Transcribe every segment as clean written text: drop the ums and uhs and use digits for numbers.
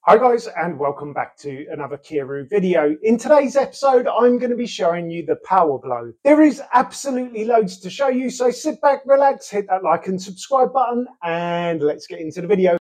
Hi guys, and welcome back to another Kiiroo video. In today's episode, I'm going to be showing you the Power Blow. There is absolutely loads to show you, so sit back, relax, hit that like and subscribe button, and let's get into the video.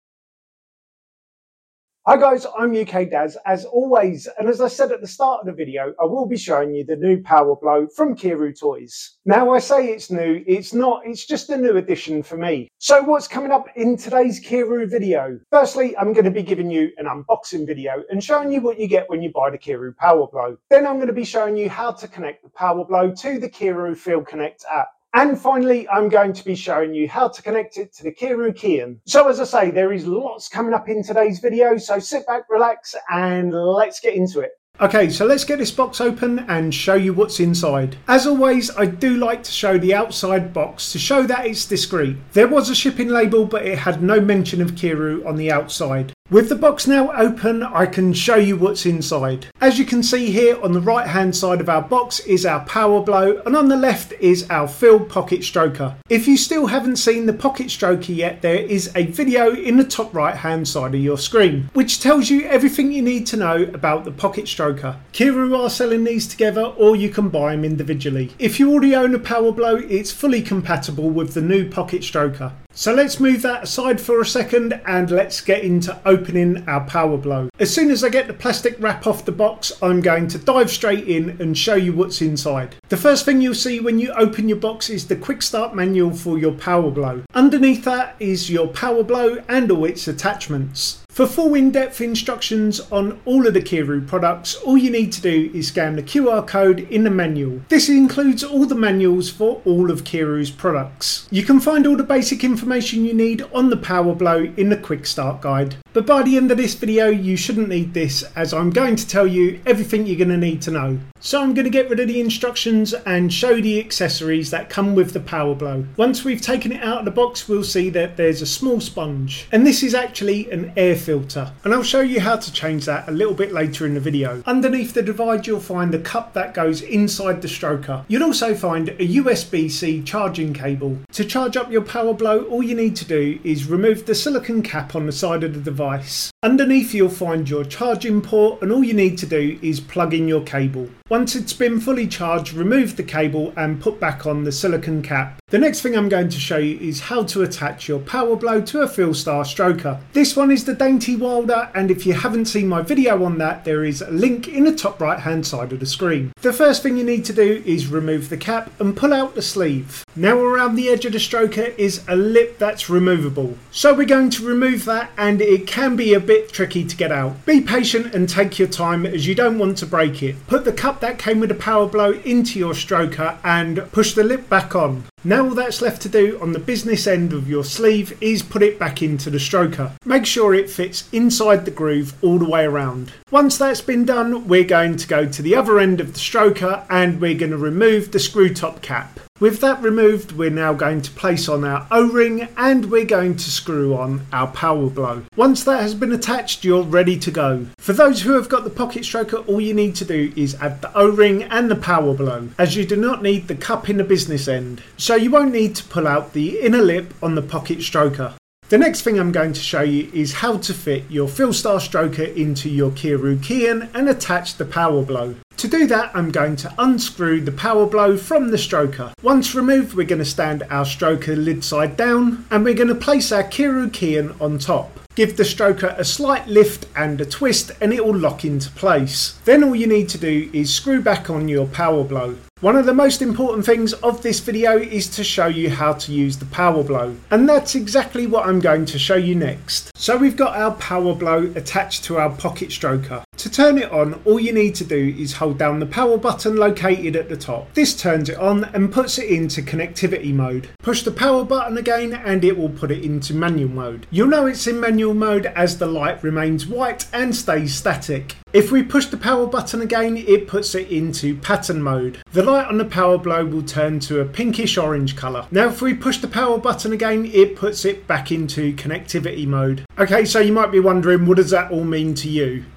Hi guys, I'm UK Daz as always, and as I said at the start of the video, I will be showing you the new Power Blow from Kiiroo Toys. Now I say it's new, it's not, it's just a new addition for me. So what's coming up in today's Kiiroo video? Firstly, I'm going to be giving you an unboxing video and showing you what you get when you buy the Kiiroo Power Blow. Then I'm going to be showing you how to connect the Power Blow to the Kiiroo FieldConnect app. And finally, I'm going to be showing you how to connect it to the Kiiroo Key-In. So as I say, there is lots coming up in today's video, so sit back, relax, and let's get into it. Okay, so let's get this box open and show you what's inside. As always, I do like to show the outside box to show that it's discreet. There was a shipping label, but it had no mention of Kiiroo on the outside. With the box now open, I can show you what's inside. As you can see here, on the right hand side of our box is our Power Blow, and on the left is our Field Pocket Stroker. If you still haven't seen the Pocket Stroker yet, there is a video in the top right hand side of your screen, which tells you everything you need to know about the Pocket Stroker. Kiiroo are selling these together, or you can buy them individually. If you already own a Power Blow, it's fully compatible with the new Pocket Stroker. So let's move that aside for a second and let's get into opening our Power Blow. As soon as I get the plastic wrap off the box, I'm going to dive straight in and show you what's inside. The first thing you'll see when you open your box is the quick start manual for your Power Blow. Underneath that is your Power Blow and all its attachments. For full in-depth instructions on all of the Kiiroo products, all you need to do is scan the QR code in the manual. This includes all the manuals for all of Kiiroo's products. You can find all the basic information you need on the Power Blow in the Quick Start Guide. But by the end of this video, you shouldn't need this, as I'm going to tell you everything you're going to need to know. So I'm going to get rid of the instructions and show the accessories that come with the Power Blow. Once we've taken it out of the box, we'll see that there's a small sponge. And this is actually an air filter. And I'll show you how to change that a little bit later in the video. Underneath the divide, you'll find the cup that goes inside the stroker. You'll also find a USB-C charging cable. To charge up your Power Blow, all you need to do is remove the silicone cap on the side of the device. Underneath, you'll find your charging port, and all you need to do is plug in your cable. Once it's been fully charged, remove the cable and put back on the silicone cap. The next thing I'm going to show you is how to attach your Power Blow to a Fieldstar stroker. This one is the Dainty Wilder, and if you haven't seen my video on that, there is a link in the top right hand side of the screen. The first thing you need to do is remove the cap and pull out the sleeve. Now around the edge of the stroker is a lip that's removable. So we're going to remove that, and it can be a bit tricky to get out. Be patient and take your time, as you don't want to break it. Put the cup that came with the Power Blow into your stroker and push the lip back on. Now all that's left to do on the business end of your sleeve is put it back into the stroker. Make sure it fits inside the groove all the way around. Once that's been done, we're going to go to the other end of the stroker and we're going to remove the screw top cap. With that removed, we're now going to place on our O-ring and we're going to screw on our Power Blow. Once that has been attached, you're ready to go. For those who have got the Pocket Stroker, all you need to do is add the O-ring and the Power Blow, as you do not need the cup in the business end. So you won't need to pull out the inner lip on the Pocket Stroker. The next thing I'm going to show you is how to fit your Fieldstar stroker into your Kiiroo Key-In and attach the Power Blow. To do that, I'm going to unscrew the Power Blow from the stroker. Once removed, we're going to stand our stroker lid side down and we're going to place our Kiiroo Key-In on top. Give the stroker a slight lift and a twist and it will lock into place. Then all you need to do is screw back on your Power Blow. One of the most important things of this video is to show you how to use the Power Blow, and that's exactly what I'm going to show you next. So we've got our Power Blow attached to our Pocket Stroker. To turn it on, all you need to do is hold down the power button located at the top. This turns it on and puts it into connectivity mode. Push the power button again and it will put it into manual mode. You'll know it's in manual mode as the light remains white and stays static. If we push the power button again, it puts it into pattern mode. The light on the Power Blow will turn to a pinkish orange colour. Now if we push the power button again, it puts it back into connectivity mode. Okay, so you might be wondering, what does that all mean to you?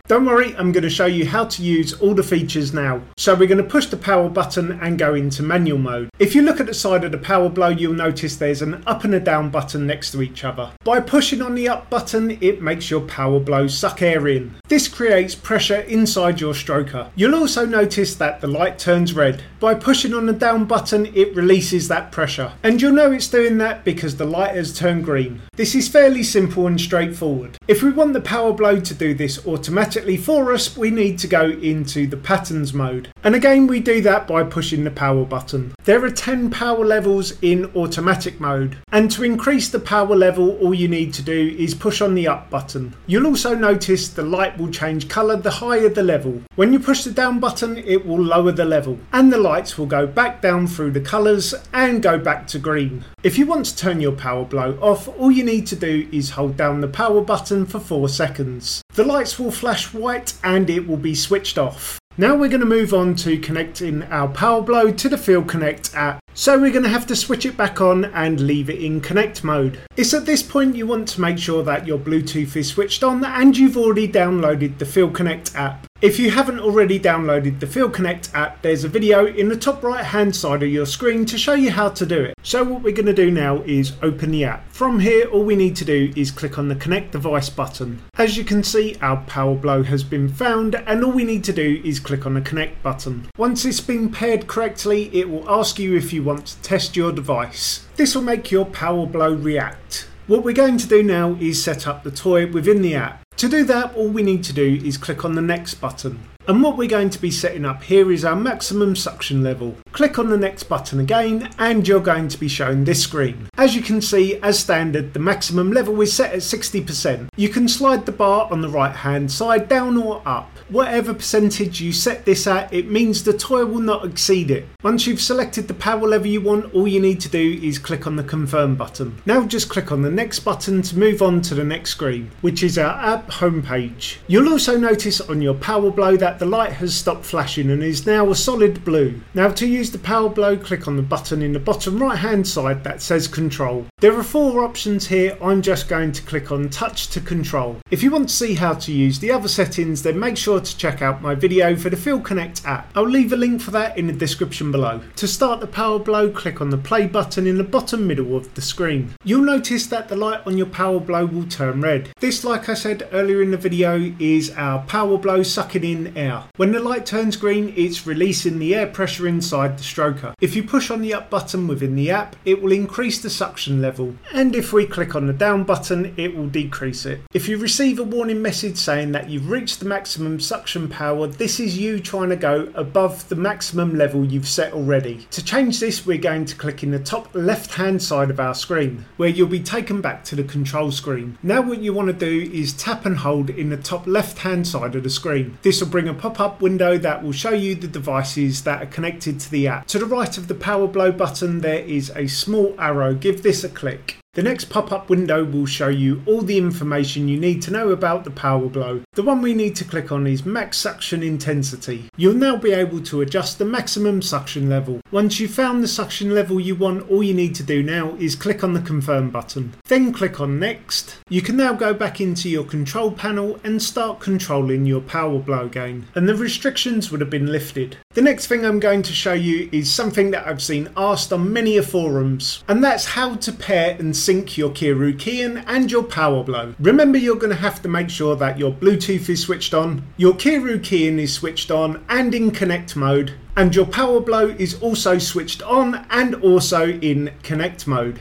Don't worry, I'm going to show you how to use all the features now. So we're going to push the power button and go into manual mode. If you look at the side of the power blow, you'll notice there's an up and a down button next to each other. By pushing on the up button, it makes your power blow suck air in. This creates pressure inside your stroker. You'll also notice that the light turns red. By pushing on the down button, it releases that pressure. And you'll know it's doing that because the light has turned green. This is fairly simple and straightforward. If we want the power blow to do this automatically for us, we need to go into the patterns mode. And again, we do that by pushing the power button. There are 10 power levels in automatic mode. And to increase the power level, all you need to do is push on the up button. You'll also notice the light will change colour the higher the level. When you push the down button, it will lower the level. And the lights will go back down through the colours and go back to green. If you want to turn your power blow off, all you need to do is hold down the power button for 4 seconds. The lights will flash white and it will be switched off. Now we're going to move on to connecting our power blow to the FieldConnect app. So we're going to have to switch it back on and leave it in connect mode. It's at this point you want to make sure that your Bluetooth is switched on and you've already downloaded the FieldConnect app. If you haven't already downloaded the FieldConnect app, there's a video in the top right hand side of your screen to show you how to do it. So what we're going to do now is open the app. From here, all we need to do is click on the Connect Device button. As you can see, our power blow has been found and all we need to do is click on the Connect button. Once it's been paired correctly, it will ask you if you want to test your device. This will make your power blow react. What we're going to do now is set up the toy within the app. To do that, all we need to do is click on the next button. And what we're going to be setting up here is our maximum suction level. Click on the next button again and you're going to be shown this screen. As you can see, as standard, the maximum level is set at 60%. You can slide the bar on the right hand side down or up. Whatever percentage you set this at, it means the toy will not exceed it. Once you've selected the power level you want, all you need to do is click on the confirm button. Now just click on the next button to move on to the next screen, which is our app homepage. You'll also notice on your power blow that the light has stopped flashing and is now a solid blue. Now to use the power blow, click on the button in the bottom right hand side that says control. There are 4 options here. I'm just going to click on touch to control. If you want to see how to use the other settings, then make sure to check out my video for the FieldConnect app. I'll leave a link for that in the description below. To start the power blow, click on the play button in the bottom middle of the screen. You'll notice that the light on your power blow will turn red. This, like I said earlier in the video, is our power blow sucking in air. When the light turns green, it's releasing the air pressure inside the stroker. If you push on the up button within the app, it will increase the suction level. And if we click on the down button, it will decrease it. If you receive a warning message saying that you've reached the maximum suction power, this is you trying to go above the maximum level you've set already. To change this, we're going to click in the top left hand side of our screen, where you'll be taken back to the control screen. Now what you want to do is tap and hold in the top left hand side of the screen. This will bring a pop-up window that will show you the devices that are connected to the app. To the right of the power blow button, there is a small arrow. Give this a click. The next pop-up window will show you all the information you need to know about the power blow. The one we need to click on is max suction intensity. You'll now be able to adjust the maximum suction level. Once you've found the suction level you want, all you need to do now is click on the confirm button. Then click on next. You can now go back into your control panel and start controlling your power blow again. And the restrictions would have been lifted. The next thing I'm going to show you is something that I've seen asked on many forums. And that's how to pair and sync your Kiiroo Kiin and your power blow. Remember, you're going to have to make sure that your Bluetooth is switched on, your Kiiroo Kiin is switched on and in connect mode, and your power blow is also switched on and also in connect mode.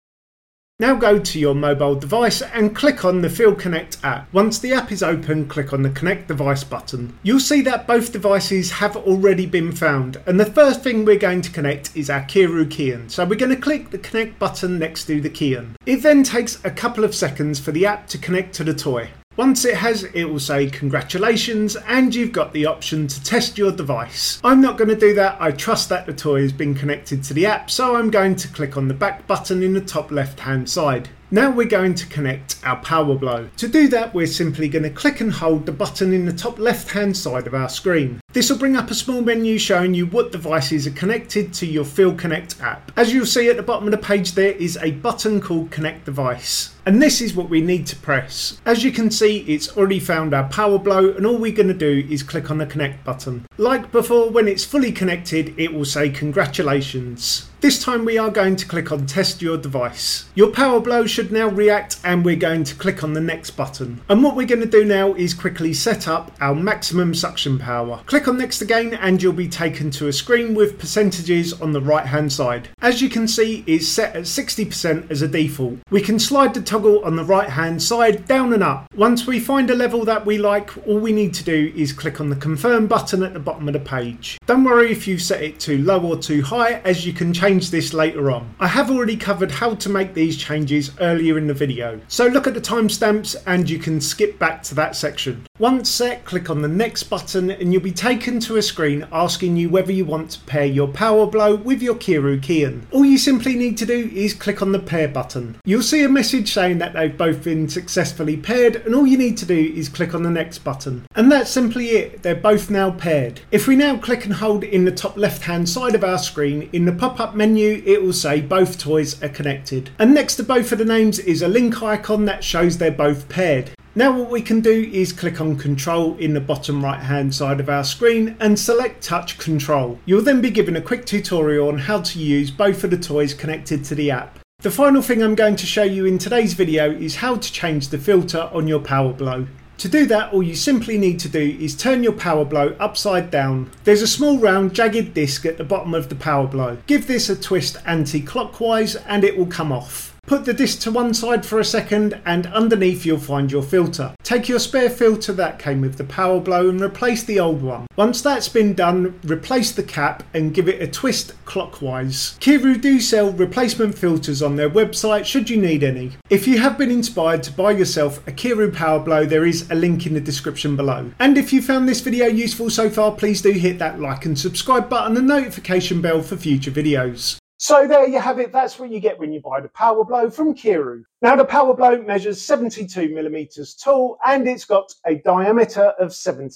Now go to your mobile device and click on the FieldConnect app. Once the app is open, click on the Connect Device button. You'll see that both devices have already been found, and the first thing we're going to connect is our Kiiroo Kiin. So we're going to click the Connect button next to the Kiin. It then takes a couple of seconds for the app to connect to the toy. Once it has, it will say congratulations and you've got the option to test your device. I'm not going to do that. I trust that the toy has been connected to the app, so I'm going to click on the back button in the top left hand side. Now we're going to connect our power blow. To do that, we're simply going to click and hold the button in the top left hand side of our screen. This will bring up a small menu showing you what devices are connected to your FieldConnect app. As you'll see at the bottom of the page, there is a button called Connect Device. And this is what we need to press. As you can see, it's already found our PowerBlow, and all we're going to do is click on the connect button. Like before, when it's fully connected, it will say congratulations. This time we are going to click on test your device. Your PowerBlow should now react, and we're going to click on the next button. And what we're going to do now is quickly set up our maximum suction power. Click on next again and you'll be taken to a screen with percentages on the right hand side. As you can see, it's set at 60% as a default. We can slide the toggle on the right hand side down and up. Once we find a level that we like, all we need to do is click on the confirm button at the bottom of the page. Don't worry if you set it too low or too high, as you can change this later on. I have already covered how to make these changes earlier in the video, so look at the timestamps and you can skip back to that section. Once set, click on the next button and you'll be taken to a screen asking you whether you want to pair your PowerBlow with your Kiiroo Kian. All you simply need to do is click on the pair button. You'll see a message saying that they've both been successfully paired, and all you need to do is click on the next button. And that's simply it, they're both now paired. If we now click and hold in the top left hand side of our screen, in the pop-up menu it will say both toys are connected. And next to both of the names is a link icon that shows they're both paired. Now what we can do is click on control in the bottom right hand side of our screen and select touch control. You'll then be given a quick tutorial on how to use both of the toys connected to the app. The final thing I'm going to show you in today's video is how to change the filter on your PowerBlow. To do that, all you simply need to do is turn your PowerBlow upside down. There's a small round jagged disc at the bottom of the PowerBlow. Give this a twist anti-clockwise and it will come off. Put the disc to one side for a second and underneath you'll find your filter. Take your spare filter that came with the PowerBlow and replace the old one. Once that's been done, replace the cap and give it a twist clockwise. Kiiroo do sell replacement filters on their website should you need any. If you have been inspired to buy yourself a Kiiroo PowerBlow, there is a link in the description below. And if you found this video useful so far, please do hit that like and subscribe button and notification bell for future videos. So there you have it, that's what you get when you buy the PowerBlow from Kiiroo. Now the PowerBlow measures 72mm tall and it's got a diameter of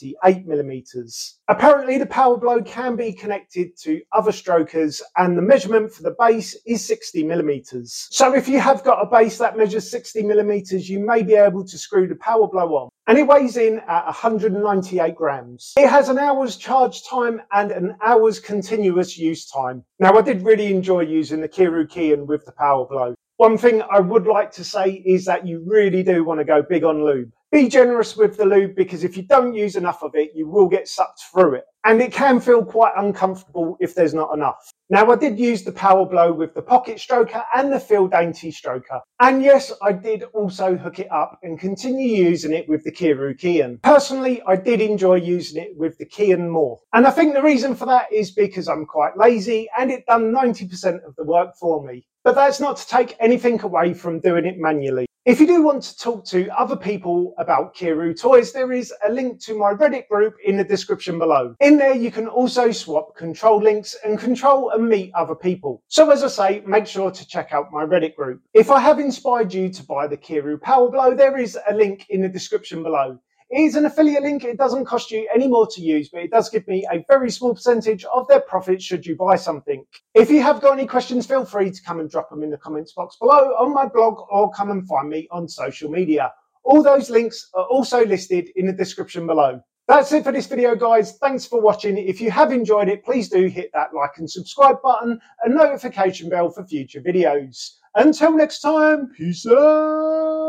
78mm. Apparently the PowerBlow can be connected to other strokers and the measurement for the base is 60mm. So if you have got a base that measures 60mm, you may be able to screw the PowerBlow on. And it weighs in at 198 grams. It has an hour's charge time and an hour's continuous use time. Now I did really enjoy using the Kiiroo Kian with the PowerBlow. One thing I would like to say is that you really do want to go big on lube. Be generous with the lube because if you don't use enough of it, you will get sucked through it. And it can feel quite uncomfortable if there's not enough. Now I did use the PowerBlow with the Pocket Stroker and the Feel Dainty Stroker. And yes, I did also hook it up and continue using it with the Kiiroo Kian. Personally, I did enjoy using it with the Kian more. And I think the reason for that is because I'm quite lazy and it done 90% of the work for me. But that's not to take anything away from doing it manually. If you do want to talk to other people about Kiiroo toys, there is a link to my Reddit group in the description below. In there you can also swap control links and control and meet other people. So as I say, make sure to check out my Reddit group. If I have inspired you to buy the Kiiroo PowerBlow, there is a link in the description below. It is an affiliate link, it doesn't cost you any more to use, but it does give me a very small percentage of their profit should you buy something. If you have got any questions, feel free to come and drop them in the comments box below on my blog or come and find me on social media. All those links are also listed in the description below. That's it for this video, guys. Thanks for watching. If you have enjoyed it, please do hit that like and subscribe button and notification bell for future videos. Until next time, peace out.